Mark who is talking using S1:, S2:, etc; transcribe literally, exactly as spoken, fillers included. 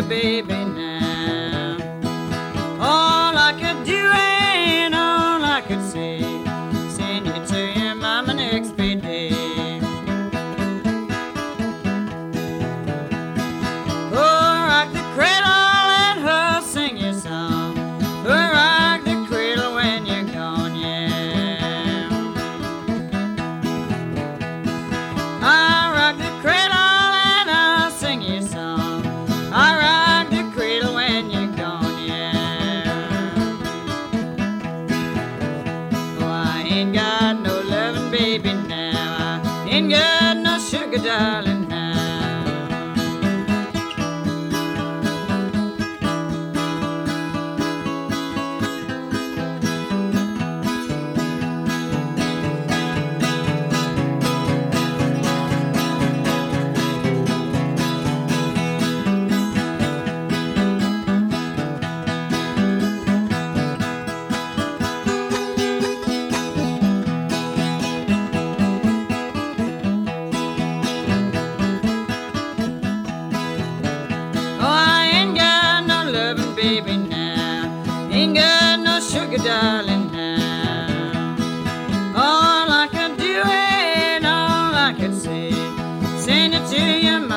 S1: sugar baby now. All I could do and all I could say, send you to your mama next payday. Oh, rock the cradle and her sing your song. Oh, rock the cradle when you're gone, yeah. I rock the cradle and I'll sing your song. I rock the cradle when you're gone, yeah. Oh, I ain't got no loving baby now. I ain't got no sugar darling now. Baby now, ain't got no sugar darling now. All I could do and all I could say, send it to your